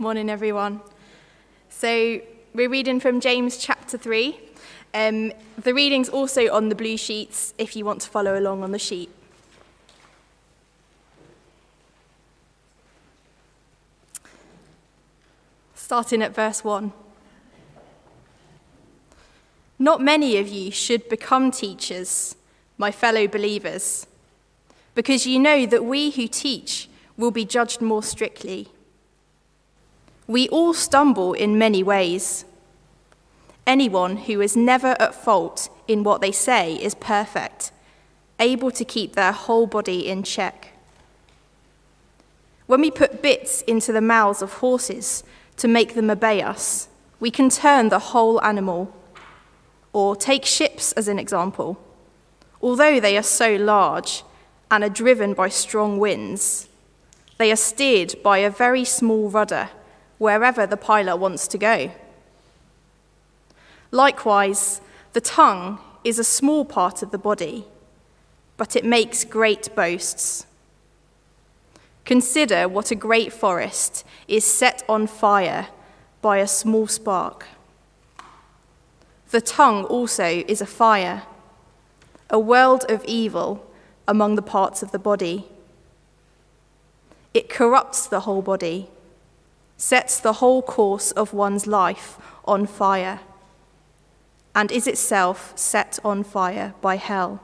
Morning, everyone. So we're reading from James chapter 3. The reading's also on the blue sheets if you want to follow along on the sheet. Starting at verse 1. Not many of you should become teachers, my fellow believers, because you know that we who teach will be judged more strictly. We all stumble in many ways. Anyone who is never at fault in what they say is perfect, able to keep their whole body in check. When we put bits into the mouths of horses to make them obey us, we can turn the whole animal. Or take ships as an example. Although they are so large and are driven by strong winds, they are steered by a very small rudder wherever the pilot wants to go. Likewise, the tongue is a small part of the body, but it makes great boasts. Consider what a great forest is set on fire by a small spark. The tongue also is a fire, a world of evil among the parts of the body. It corrupts the whole body, sets the whole course of one's life on fire, and is itself set on fire by hell.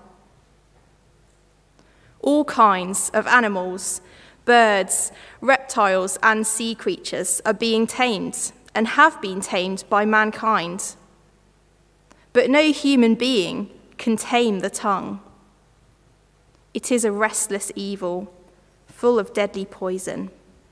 All kinds of animals, birds, reptiles, and sea creatures are being tamed and have been tamed by mankind. But no human being can tame the tongue. It is a restless evil, full of deadly poison.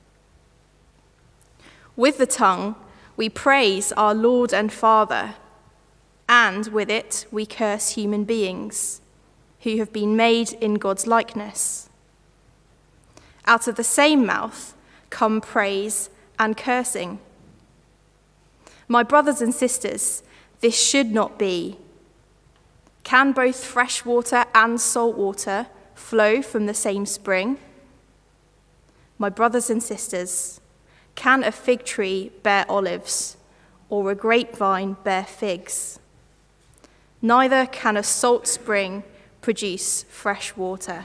With the tongue, we praise our Lord and Father, and with it, we curse human beings who have been made in God's likeness. Out of the same mouth come praise and cursing. My brothers and sisters, this should not be. Can both fresh water and salt water flow from the same spring? My brothers and sisters, can a fig tree bear olives, or a grapevine bear figs? Neither can a salt spring produce fresh water.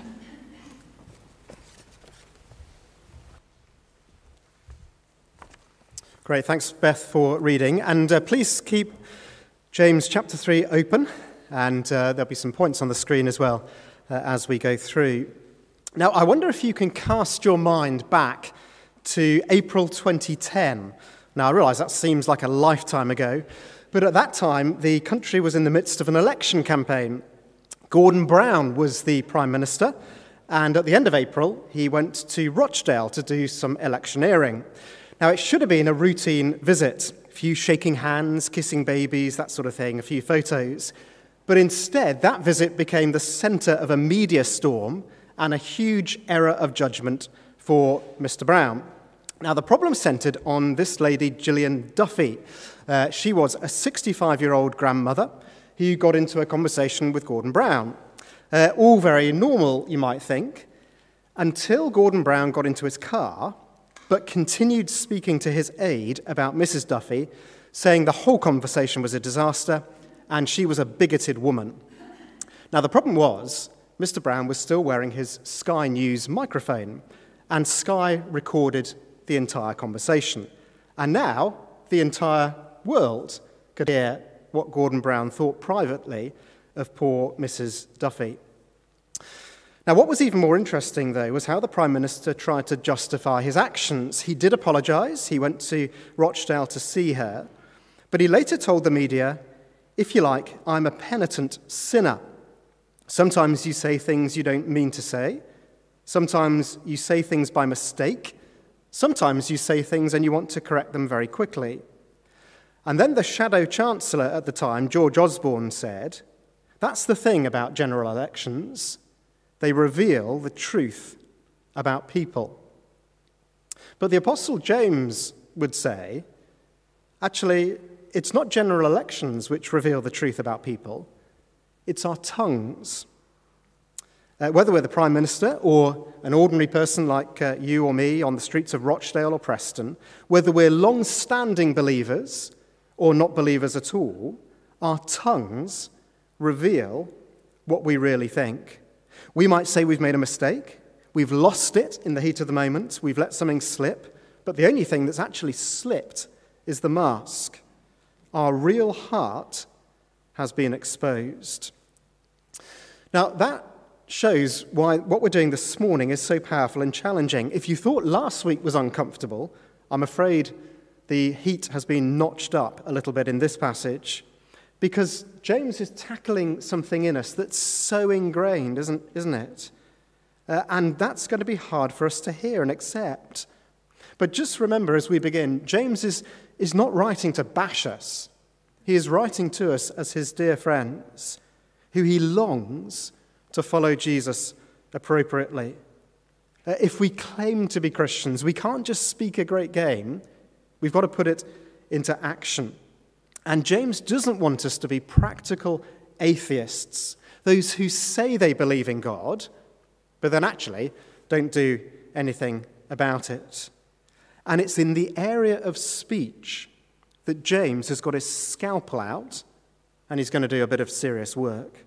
Great, thanks Beth for reading. And please keep James chapter 3 open, and there'll be some points on the screen as well as we go through. Now, I wonder if you can cast your mind back to April 2010. Now, I realise that seems like a lifetime ago, but at that time, the country was in the midst of an election campaign. Gordon Brown was the Prime Minister, and at the end of April, he went to Rochdale to do some electioneering. Now, it should have been a routine visit, a few shaking hands, kissing babies, that sort of thing, a few photos. But instead, that visit became the centre of a media storm and a huge error of judgment for Mr. Brown. Now, the problem centred on this lady, Gillian Duffy. She was a 65-year-old grandmother who got into a conversation with Gordon Brown. All very normal, you might think, until Gordon Brown got into his car, but continued speaking to his aide about Mrs. Duffy, saying the whole conversation was a disaster and she was a bigoted woman. Now, the problem was, Mr. Brown was still wearing his Sky News microphone, and Sky recorded the entire conversation. And now, the entire world could hear what Gordon Brown thought privately of poor Mrs. Duffy. Now, what was even more interesting, though, was how the Prime Minister tried to justify his actions. He did apologise. He went to Rochdale to see her. But he later told the media, if you like, I'm a penitent sinner. Sometimes you say things you don't mean to say. Sometimes you say things by mistake. Sometimes you say things and you want to correct them very quickly. And then the Shadow Chancellor at the time, George Osborne, said, that's the thing about general elections. They reveal the truth about people. But the Apostle James would say, actually, it's not general elections which reveal the truth about people. It's our tongues. Whether we're the Prime Minister or an ordinary person like you or me on the streets of Rochdale or Preston, whether we're long-standing believers or not believers at all, our tongues reveal what we really think. We might say we've made a mistake, we've lost it in the heat of the moment, we've let something slip, but the only thing that's actually slipped is the mask. Our real heart has been exposed. Now, that shows why what we're doing this morning is so powerful and challenging. If you thought last week was uncomfortable, I'm afraid the heat has been notched up a little bit in this passage, because James is tackling something in us that's so ingrained, isn't it? And that's going to be hard for us to hear and accept. But just remember as we begin, James is not writing to bash us. He is writing to us as his dear friends, who he longs to follow Jesus appropriately. If we claim to be Christians, we can't just speak a great game. We've got to put it into action. And James doesn't want us to be practical atheists, those who say they believe in God, but then actually don't do anything about it. And it's in the area of speech that James has got his scalpel out, and he's going to do a bit of serious work.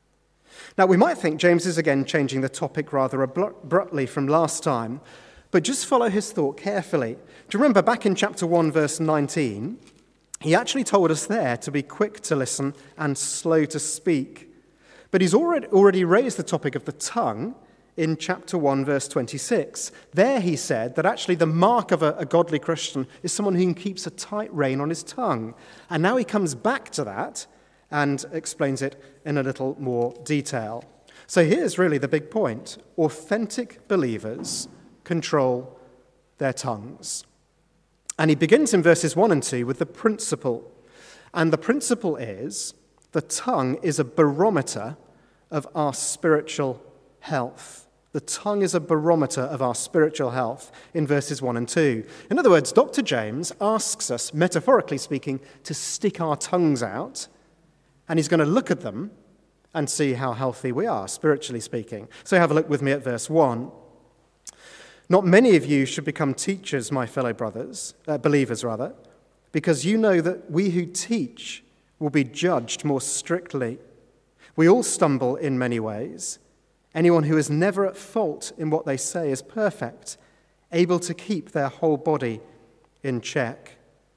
Now, we might think James is again changing the topic rather abruptly from last time, but just follow his thought carefully. Do you remember back in chapter 1, verse 19, he actually told us there to be quick to listen and slow to speak. But he's already raised the topic of the tongue in chapter 1, verse 26. There he said that actually the mark of a godly Christian is someone who keeps a tight rein on his tongue. And now he comes back to that and explains it in a little more detail. So here's really the big point. Authentic believers control their tongues. And he begins in verses 1 and 2 with the principle. And the principle is the tongue is a barometer of our spiritual health. The tongue is a barometer of our spiritual health in verses 1 and 2. In other words, Dr. James asks us, metaphorically speaking, to stick our tongues out, and he's going to look at them and see how healthy we are, spiritually speaking. So have a look with me at verse 1. Not many of you should become teachers, my fellow believers, because you know that we who teach will be judged more strictly. We all stumble in many ways. Anyone who is never at fault in what they say is perfect, able to keep their whole body in check.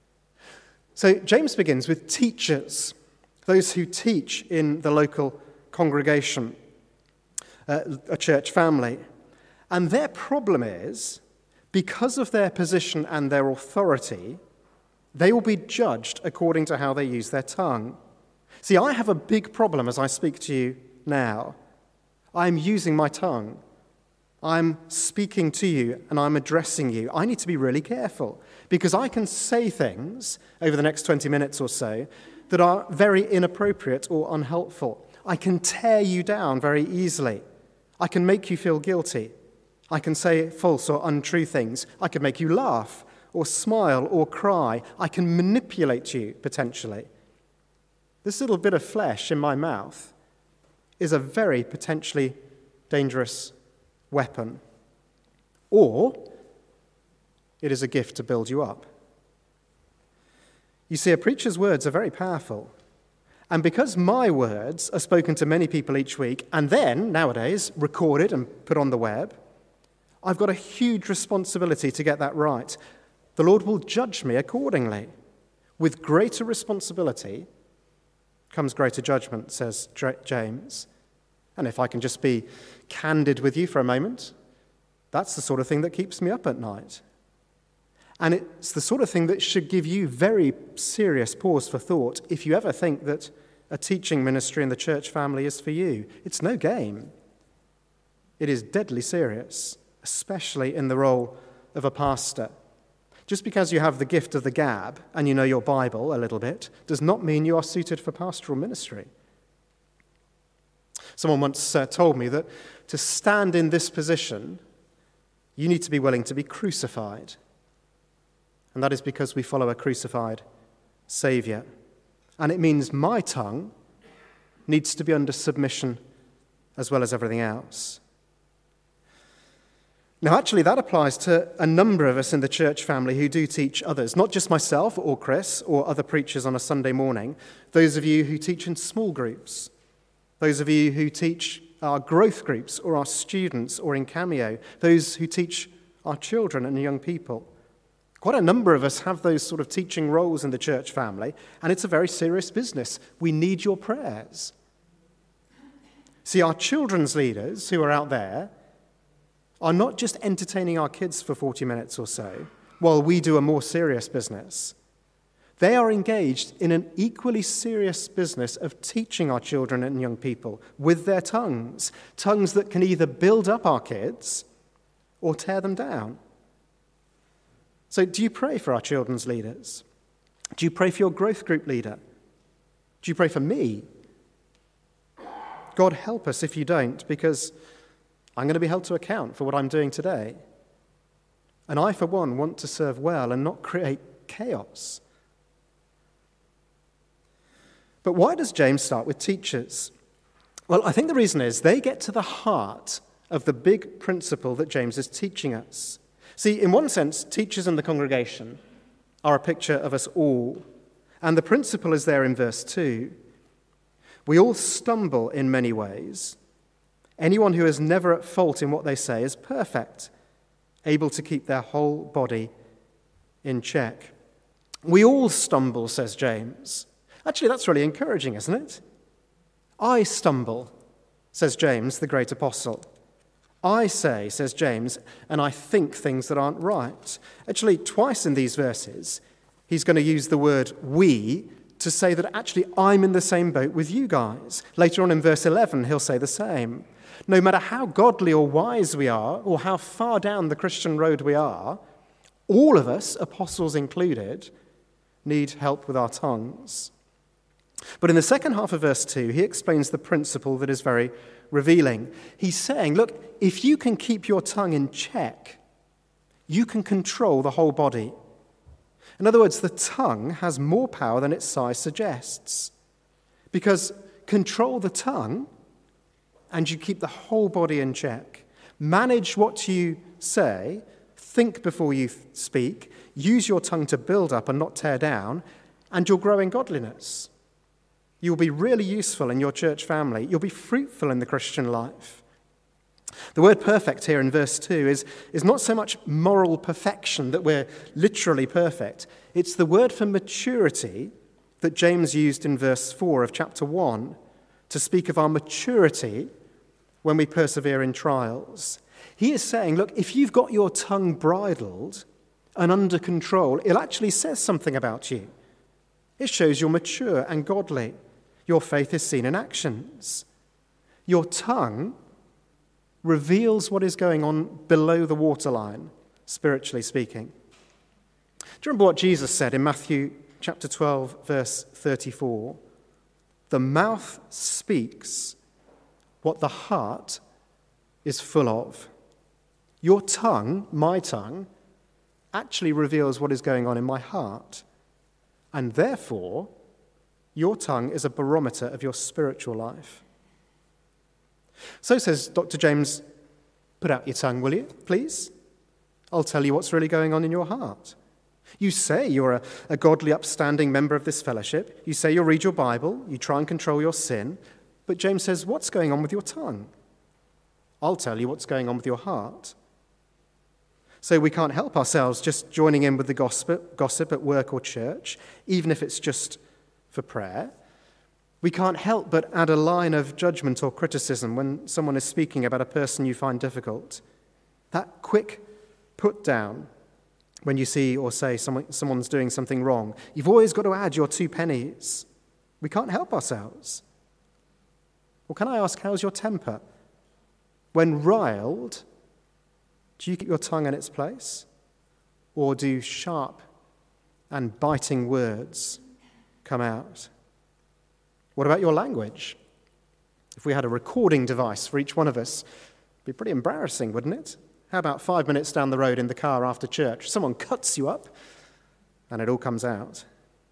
So James begins with teachers, those who teach in the local congregation, a church family. And their problem is, because of their position and their authority, they will be judged according to how they use their tongue. See, I have a big problem as I speak to you now. I'm using my tongue. I'm speaking to you and I'm addressing you. I need to be really careful because I can say things over the next 20 minutes or so that are very inappropriate or unhelpful. I can tear you down very easily. I can make you feel guilty. I can say false or untrue things. I can make you laugh or smile or cry. I can manipulate you potentially. This little bit of flesh in my mouth is a very potentially dangerous weapon. Or it is a gift to build you up. You see, a preacher's words are very powerful. And because my words are spoken to many people each week, and then, nowadays, recorded and put on the web, I've got a huge responsibility to get that right. The Lord will judge me accordingly. With greater responsibility comes greater judgment, says James. And if I can just be candid with you for a moment, that's the sort of thing that keeps me up at night. And it's the sort of thing that should give you very serious pause for thought if you ever think that a teaching ministry in the church family is for you. It's no game. It is deadly serious, especially in the role of a pastor. Just because you have the gift of the gab and you know your Bible a little bit does not mean you are suited for pastoral ministry. Someone once told me that to stand in this position, you need to be willing to be crucified. And that is because we follow a crucified Saviour. And it means my tongue needs to be under submission as well as everything else. Now, actually, that applies to a number of us in the church family who do teach others, not just myself or Chris or other preachers on a Sunday morning, those of you who teach in small groups, those of you who teach our growth groups or our students or in Cameo, those who teach our children and young people. Quite a number of us have those sort of teaching roles in the church family, and it's a very serious business. We need your prayers. See, our children's leaders who are out there are not just entertaining our kids for 40 minutes or so while we do a more serious business. They are engaged in an equally serious business of teaching our children and young people with their tongues that can either build up our kids or tear them down. So do you pray for our children's leaders? Do you pray for your growth group leader? Do you pray for me? God help us if you don't, because I'm going to be held to account for what I'm doing today. And I, for one, want to serve well and not create chaos. But why does James start with teachers? Well, I think the reason is they get to the heart of the big principle that James is teaching us. See, in one sense, teachers in the congregation are a picture of us all. And the principle is there in verse 2. We all stumble in many ways. Anyone who is never at fault in what they say is perfect, able to keep their whole body in check. We all stumble, says James. Actually, that's really encouraging, isn't it? I stumble, says James, the great apostle. I say, says James, and I think things that aren't right. Actually, twice in these verses, he's going to use the word we to say that actually I'm in the same boat with you guys. Later on in verse 11, he'll say the same. No matter how godly or wise we are, or how far down the Christian road we are, all of us, apostles included, need help with our tongues. But in the second half of verse 2, he explains the principle that is very revealing. He's saying, look, if you can keep your tongue in check, you can control the whole body. In other words, the tongue has more power than its size suggests. Because control the tongue, and you keep the whole body in check. Manage what you say, think before you speak, use your tongue to build up and not tear down, and you'll grow in godliness. You'll be really useful in your church family. You'll be fruitful in the Christian life. The word perfect here in verse 2 is not so much moral perfection, that we're literally perfect. It's the word for maturity that James used in verse 4 of chapter 1 to speak of our maturity when we persevere in trials. He is saying, look, if you've got your tongue bridled and under control, it actually says something about you. It shows you're mature and godly. Your faith is seen in actions. Your tongue reveals what is going on below the waterline, spiritually speaking. Do you remember what Jesus said in Matthew chapter 12, verse 34? The mouth speaks what the heart is full of. Your tongue, my tongue, actually reveals what is going on in my heart. And therefore, your tongue is a barometer of your spiritual life. So says Dr. James, put out your tongue, will you, please? I'll tell you what's really going on in your heart. You say you're a godly, upstanding member of this fellowship. You say you'll read your Bible. You try and control your sin. But James says, what's going on with your tongue? I'll tell you what's going on with your heart. So we can't help ourselves just joining in with the gossip at work or church, even if it's just for prayer. We can't help but add a line of judgment or criticism when someone is speaking about a person you find difficult. That quick put down when you see or say someone's doing something wrong. You've always got to add your 2 pennies. We can't help ourselves. Well, can I ask, how's your temper? When riled, do you keep your tongue in its place? Or do sharp and biting words come out? What about your language? If we had a recording device for each one of us, it'd be pretty embarrassing, wouldn't it? How about 5 minutes down the road in the car after church, someone cuts you up and it all comes out?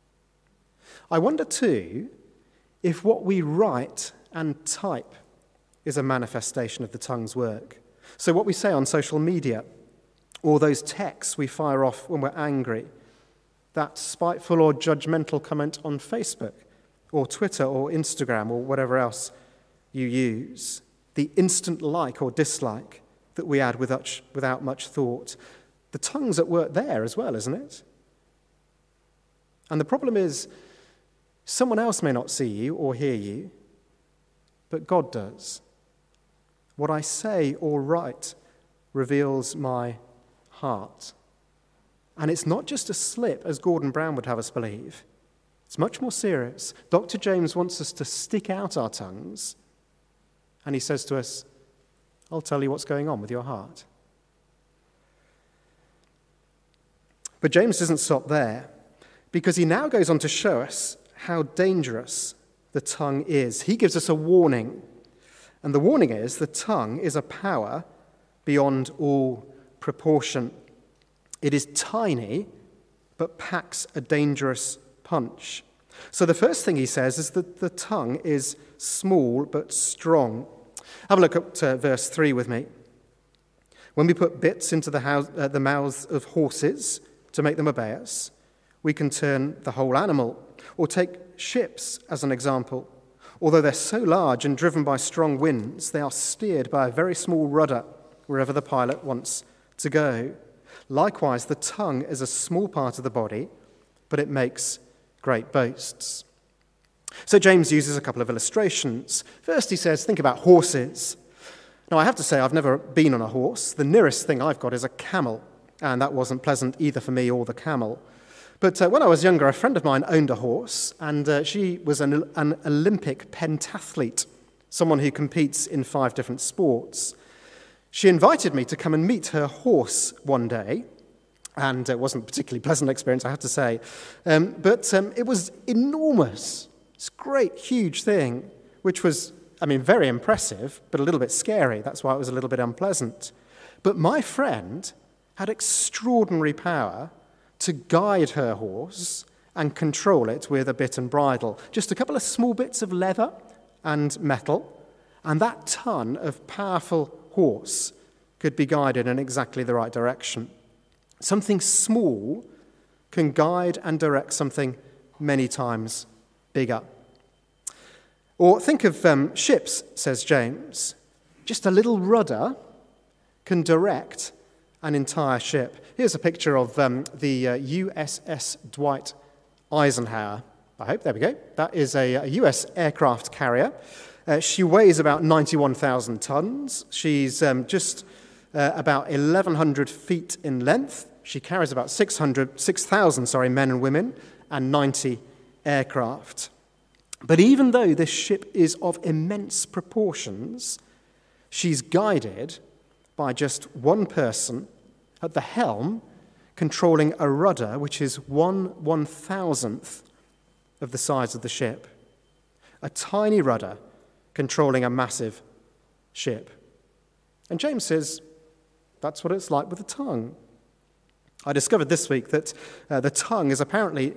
I wonder too if what we write and type is a manifestation of the tongue's work. So what we say on social media, or those texts we fire off when we're angry, that spiteful or judgmental comment on Facebook, or Twitter, or Instagram, or whatever else you use, the instant like or dislike that we add without much thought, the tongue's at work there as well, isn't it? And the problem is, someone else may not see you or hear you, but God does. What I say or write reveals my heart. And it's not just a slip, as Gordon Brown would have us believe. It's much more serious. Dr. James wants us to stick out our tongues, and he says to us, I'll tell you what's going on with your heart. But James doesn't stop there, because he now goes on to show us how dangerous the tongue is. He gives us a warning, and the warning is the tongue is a power beyond all proportion. It is tiny, but packs a dangerous punch. So the first thing he says is that the tongue is small but strong. Have a look at verse 3 with me. When we put bits into the mouths of horses to make them obey us, we can turn the whole animal. Or take ships as an example. Although they're so large and driven by strong winds, they are steered by a very small rudder wherever the pilot wants to go. Likewise, the tongue is a small part of the body, but it makes great boasts. So James uses a couple of illustrations. First, he says, think about horses. Now, I have to say, I've never been on a horse. The nearest thing I've got is a camel, and that wasn't pleasant either for me or the camel. But when I was younger, a friend of mine owned a horse, and she was an Olympic pentathlete, someone who competes in 5 different sports. She invited me to come and meet her horse one day, and it wasn't a particularly pleasant experience, I have to say. But it was enormous. It's a great, huge thing, which was, very impressive, but a little bit scary. That's why it was a little bit unpleasant. But my friend had extraordinary power to guide her horse and control it with a bit and bridle. Just a couple of small bits of leather and metal, and that ton of powerful horse could be guided in exactly the right direction. Something small can guide and direct something many times bigger. Or think of ships, says James. Just a little rudder can direct an entire ship. Here's a picture of the USS Dwight Eisenhower. I hope, there we go. That is a US aircraft carrier. She weighs about 91,000 tons. She's just about 1,100 feet in length. She carries about 6,000 men and women and 90 aircraft. But even though this ship is of immense proportions, she's guided by just one person at the helm, controlling a rudder which is 1/1,000th of the size of the ship. A tiny rudder controlling a massive ship. And James says that's what it's like with the tongue. I discovered this week that the tongue is apparently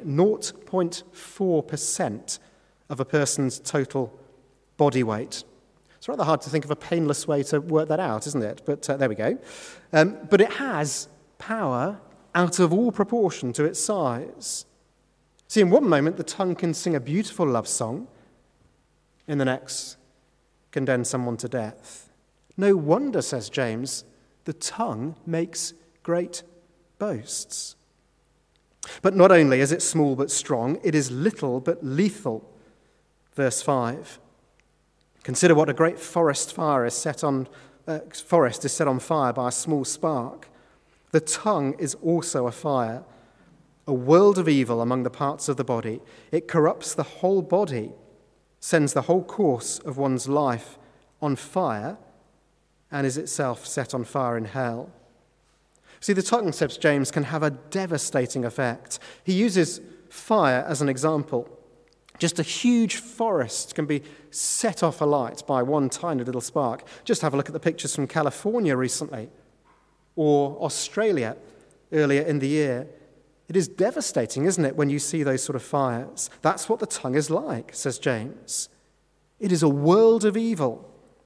0.4% of a person's total body weight. It's rather hard to think of a painless way to work that out, isn't it? But there we go. But it has power out of all proportion to its size. See, in one moment, the tongue can sing a beautiful love song. In the next, condemn someone to death. No wonder, says James, the tongue makes great boasts. But not only is it small but strong, it is little but lethal. Verse 5. Consider what a great forest is set on fire by a small spark. The tongue is also a fire, a world of evil among the parts of the body. It corrupts the whole body, sends the whole course of one's life on fire, and is itself set on fire in hell. See, the tongue, says James, can have a devastating effect. He uses fire as an example. Just a huge forest can be set off alight by one tiny little spark. Just have a look at the pictures from California recently, or Australia earlier in the year. It is devastating, isn't it, when you see those sort of fires? That's what the tongue is like, says James. It is a world of evil.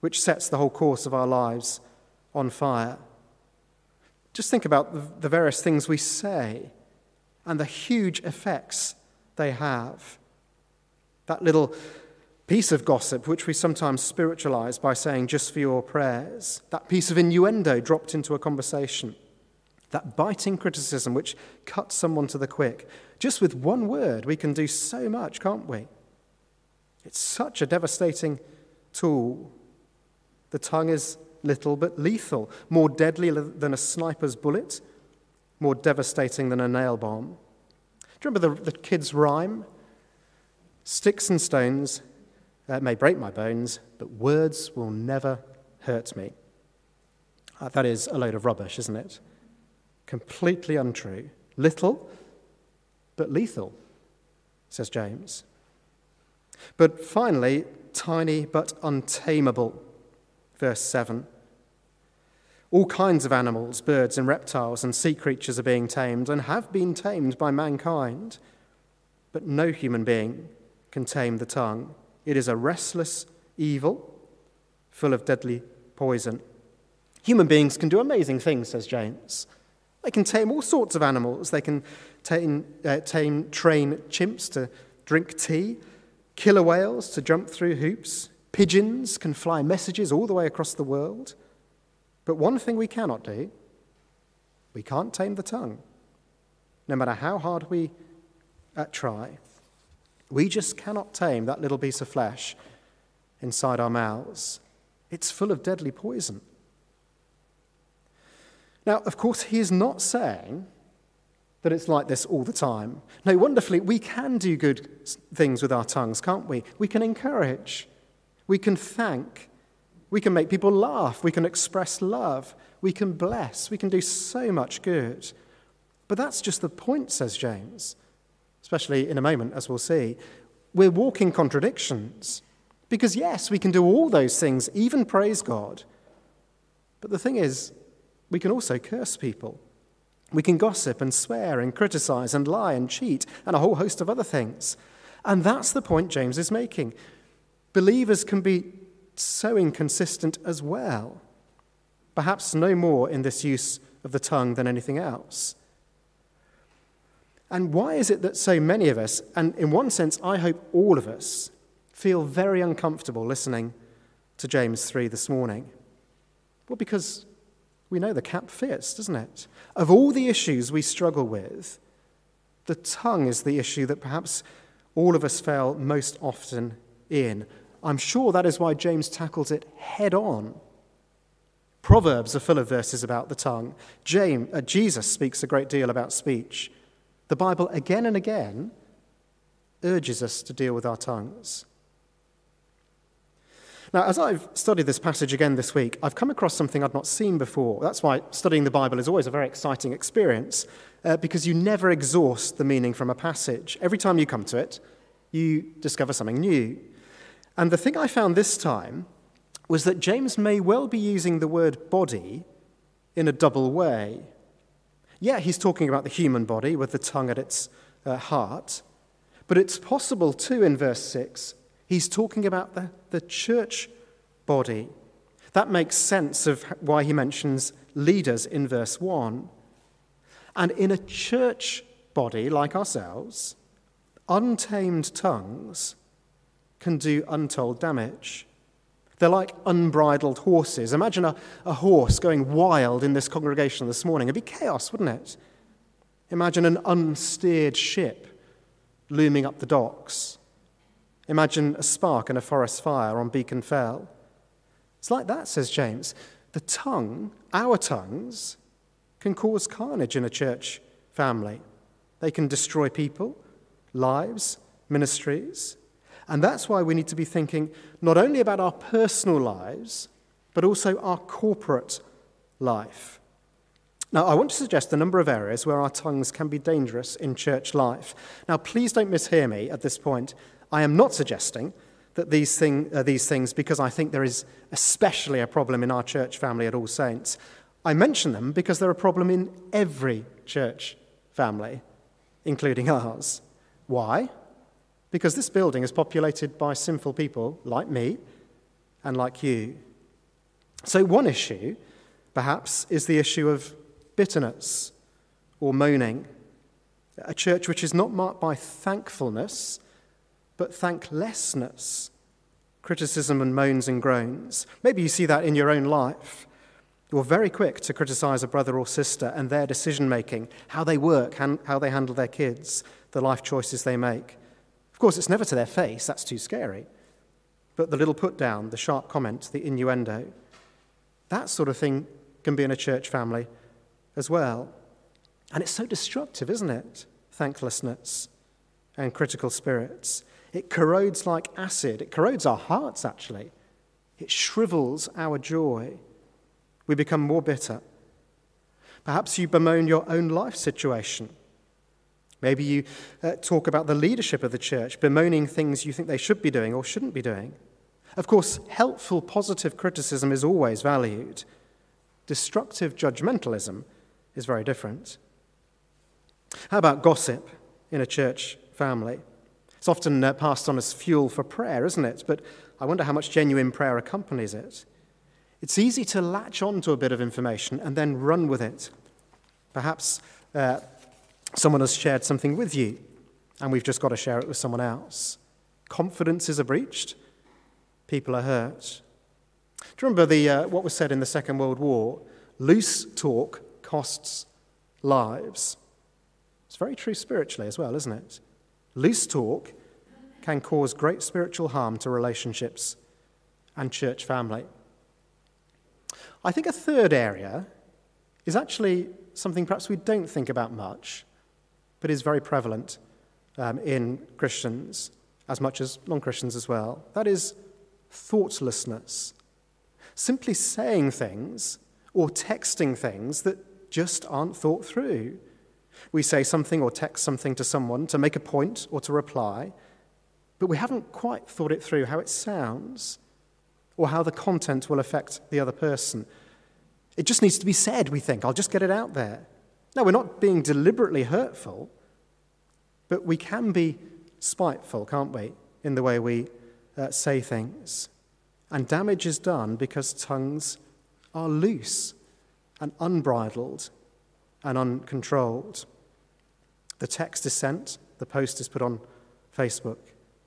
which sets the whole course of our lives on fire. Just think about the various things we say and the huge effects they have. That little piece of gossip which we sometimes spiritualize by saying just for your prayers, that piece of innuendo dropped into a conversation, that biting criticism which cuts someone to the quick. Just with one word we can do so much, can't we? It's such a devastating tool. The tongue is little but lethal, more deadly than a sniper's bullet, more devastating than a nail bomb. Do you remember the kids' rhyme? Sticks and stones may break my bones, but words will never hurt me. That is a load of rubbish, isn't it? Completely untrue. Little, but lethal, says James. But finally, tiny but untamable, verse 7. All kinds of animals, birds and reptiles and sea creatures are being tamed and have been tamed by mankind, but no human being can tame the tongue. It is a restless evil, full of deadly poison. Human beings can do amazing things, says James. They can tame all sorts of animals. They can train chimps to drink tea, killer whales to jump through hoops. Pigeons can fly messages all the way across the world. But one thing we cannot do, we can't tame the tongue. No matter how hard we try, we just cannot tame that little piece of flesh inside our mouths. It's full of deadly poison. Now, of course, he is not saying that it's like this all the time. No, wonderfully, we can do good things with our tongues, can't we? We can encourage. We can thank. We can make people laugh. We can express love. We can bless. We can do so much good. But that's just the point, says James, especially in a moment, as we'll see. We're walking contradictions. Because, yes, we can do all those things, even praise God. But the thing is, we can also curse people. We can gossip and swear and criticize and lie and cheat and a whole host of other things. And that's the point James is making. Believers can be so inconsistent as well, perhaps no more in this use of the tongue than anything else. And why is it that so many of us, and in one sense I hope all of us, feel very uncomfortable listening to James 3 this morning? Well, because we know the cap fits, doesn't it? Of all the issues we struggle with, the tongue is the issue that perhaps all of us fail most often in. I'm sure that is why James tackles it head on. Proverbs are full of verses about the tongue. Jesus speaks a great deal about speech. The Bible again and again urges us to deal with our tongues. Now, as I've studied this passage again this week, I've come across something I'd not seen before. That's why studying the Bible is always a very exciting experience, because you never exhaust the meaning from a passage. Every time you come to it, you discover something new. And the thing I found this time was that James may well be using the word body in a double way. Yeah, he's talking about the human body with the tongue at its heart, but it's possible too in verse 6, he's talking about the church body. That makes sense of why he mentions leaders in verse 1. And in a church body like ourselves, untamed tongues can do untold damage. They're like unbridled horses. Imagine a horse going wild in this congregation this morning. It'd be chaos, wouldn't it? Imagine an unsteered ship looming up the docks. Imagine a spark in a forest fire on Beacon Fell. It's like that, says James. The tongue, our tongues, can cause carnage in a church family. They can destroy people, lives, ministries. And that's why we need to be thinking not only about our personal lives, but also our corporate life. Now, I want to suggest a number of areas where our tongues can be dangerous in church life. Now, please don't mishear me at this point. I am not suggesting that these things because I think there is especially a problem in our church family at All Saints. I mention them because they're a problem in every church family, including ours. Why? Because this building is populated by sinful people like me and like you. So one issue, perhaps, is the issue of bitterness or moaning. A church which is not marked by thankfulness, but thanklessness, criticism and moans and groans. Maybe you see that in your own life. You're very quick to criticize a brother or sister and their decision-making, how they work, how they handle their kids, the life choices they make. Of course, it's never to their face, that's too scary. But the little put-down, the sharp comment, the innuendo, that sort of thing can be in a church family as well. And it's so destructive, isn't it? Thanklessness and critical spirits. It corrodes like acid. It corrodes our hearts, actually. It shrivels our joy. We become more bitter. Perhaps you bemoan your own life situation. Maybe you talk about the leadership of the church, bemoaning things you think they should be doing or shouldn't be doing. Of course, helpful, positive criticism is always valued. Destructive judgmentalism is very different. How about gossip in a church family? It's often passed on as fuel for prayer, isn't it? But I wonder how much genuine prayer accompanies it. It's easy to latch on to a bit of information and then run with it. Perhaps someone has shared something with you, and we've just got to share it with someone else. Confidences are breached. People are hurt. Do you remember what was said in the Second World War? Loose talk costs lives. It's very true spiritually as well, isn't it? Loose talk can cause great spiritual harm to relationships and church family. I think a third area is actually something perhaps we don't think about much, but is very prevalent in Christians as much as non-Christians as well. That is thoughtlessness. Simply saying things or texting things that just aren't thought through. We say something or text something to someone to make a point or to reply, but we haven't quite thought it through how it sounds or how the content will affect the other person. It just needs to be said, we think. I'll just get it out there. No, we're not being deliberately hurtful, but we can be spiteful, can't we, in the way we say things. And damage is done because tongues are loose and unbridled and uncontrolled. The text is sent, the post is put on Facebook.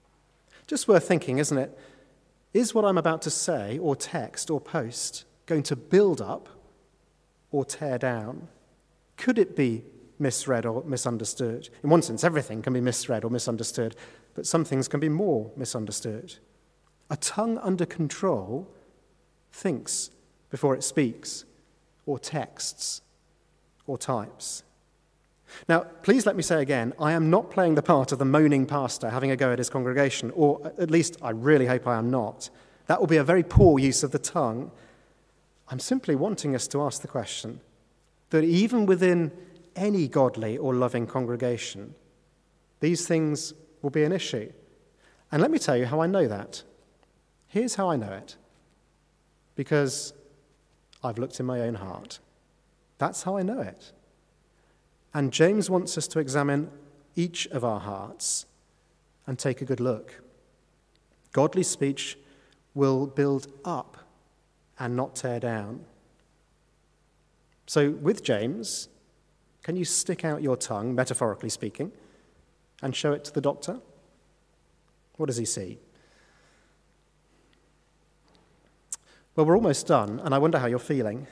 Just worth thinking, isn't it? Is what I'm about to say or text or post going to build up or tear down? Could it be misread or misunderstood? In one sense, everything can be misread or misunderstood, but some things can be more misunderstood. A tongue under control thinks before it speaks, or texts, or types. Now, please let me say again, I am not playing the part of the moaning pastor having a go at his congregation, or at least I really hope I am not. That will be a very poor use of the tongue. I'm simply wanting us to ask the question that even within any godly or loving congregation, these things will be an issue. And let me tell you how I know that. Here's how I know it. Because I've looked in my own heart. That's how I know it. And James wants us to examine each of our hearts and take a good look. Godly speech will build up and not tear down. So with James, can you stick out your tongue, metaphorically speaking, and show it to the doctor? What does he see? Well, we're almost done, and I wonder how you're feeling.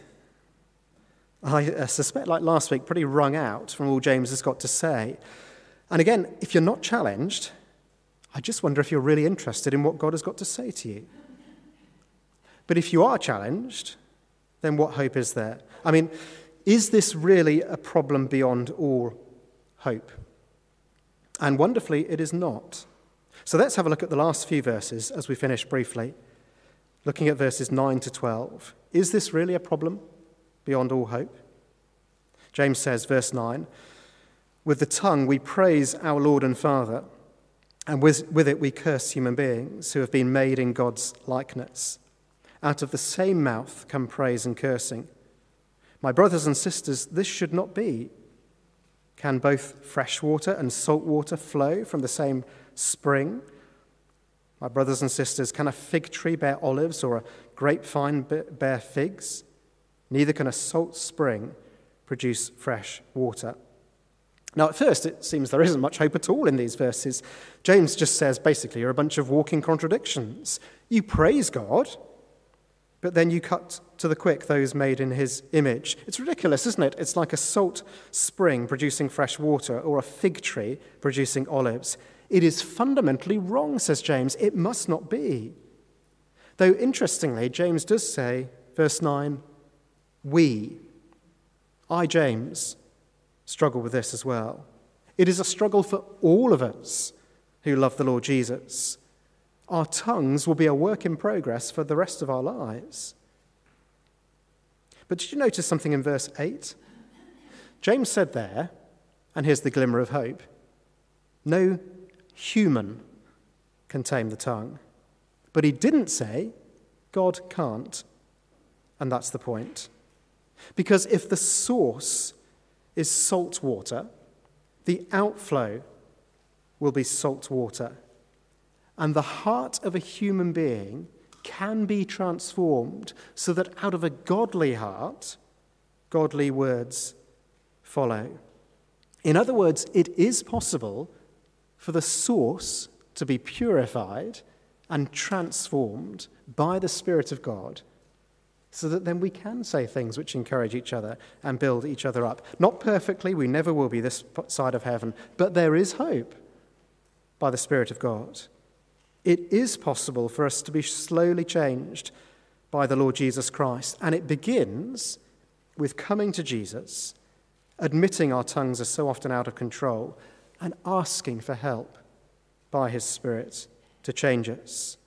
I suspect, like last week, pretty wrung out from all James has got to say. And again, if you're not challenged, I just wonder if you're really interested in what God has got to say to you. But if you are challenged, then what hope is there? I mean, is this really a problem beyond all hope? And wonderfully, it is not. So let's have a look at the last few verses as we finish briefly. Looking at verses 9 to 12. Is this really a problem beyond all hope? James says, verse 9, with the tongue we praise our Lord and Father, and with it we curse human beings who have been made in God's likeness. Out of the same mouth come praise and cursing. My brothers and sisters, this should not be. Can both fresh water and salt water flow from the same spring? My brothers and sisters, can a fig tree bear olives or a grapevine bear figs, neither can a salt spring produce fresh water. Now, at first, it seems there isn't much hope at all in these verses. James just says, basically, you're a bunch of walking contradictions. You praise God, but then you cut to the quick those made in his image. It's ridiculous, isn't it? It's like a salt spring producing fresh water or a fig tree producing olives. It is fundamentally wrong, says James. It must not be. Though, interestingly, James does say, verse 9, I, James, struggle with this as well. It is a struggle for all of us who love the Lord Jesus. Our tongues will be a work in progress for the rest of our lives. But did you notice something in verse 8? James said there, and here's the glimmer of hope, no human can tame the tongue. But he didn't say God can't. And that's the point. Because if the source is salt water, the outflow will be salt water. And the heart of a human being can be transformed so that out of a godly heart, godly words follow. In other words, it is possible for the source to be purified and transformed by the Spirit of God, so that then we can say things which encourage each other and build each other up. Not perfectly, we never will be this side of heaven, but there is hope by the Spirit of God. It is possible for us to be slowly changed by the Lord Jesus Christ, and it begins with coming to Jesus, admitting our tongues are so often out of control, and asking for help by his Spirit to change us.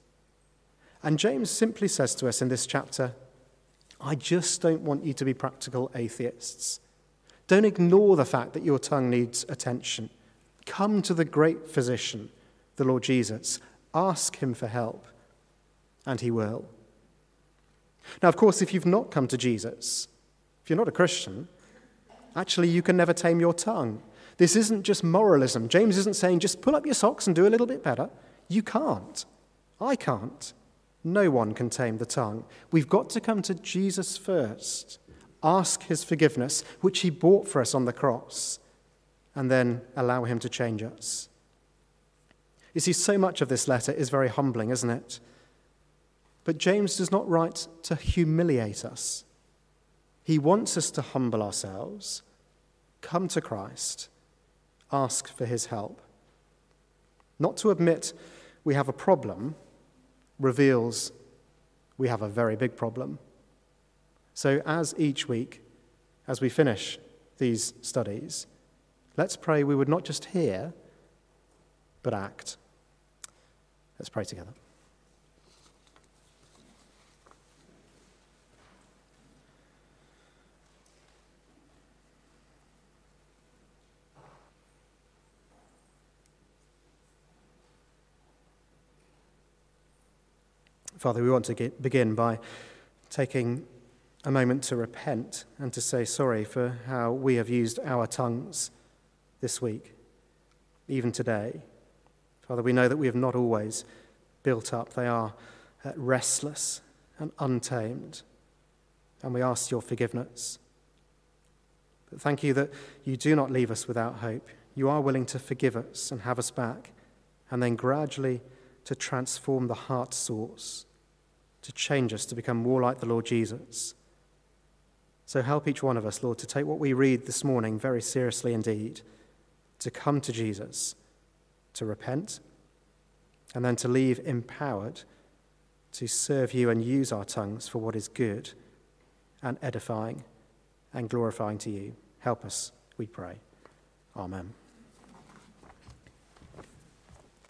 And James simply says to us in this chapter, I just don't want you to be practical atheists. Don't ignore the fact that your tongue needs attention. Come to the great physician, the Lord Jesus. Ask him for help, and he will. Now, of course, if you've not come to Jesus, if you're not a Christian, actually you can never tame your tongue. This isn't just moralism. James isn't saying just pull up your socks and do a little bit better. You can't. I can't. No one can tame the tongue. We've got to come to Jesus first, ask his forgiveness, which he bought for us on the cross, and then allow him to change us. You see, so much of this letter is very humbling, isn't it? But James does not write to humiliate us. He wants us to humble ourselves, come to Christ, ask for his help. Not to admit we have a problem reveals we have a very big problem. So as each week, as we finish these studies, let's pray we would not just hear, but act. Let's pray together. Father, we want to begin by taking a moment to repent and to say sorry for how we have used our tongues this week, even today. Father, we know that we have not always built up. They are restless and untamed, and we ask your forgiveness. But thank you that you do not leave us without hope. You are willing to forgive us and have us back, and then gradually to transform the heart source, to change us to become more like the Lord Jesus. So help each one of us, Lord, to take what we read this morning very seriously indeed, to come to Jesus, to repent, and then to leave empowered to serve you and use our tongues for what is good and edifying and glorifying to you. Help us, we pray. Amen.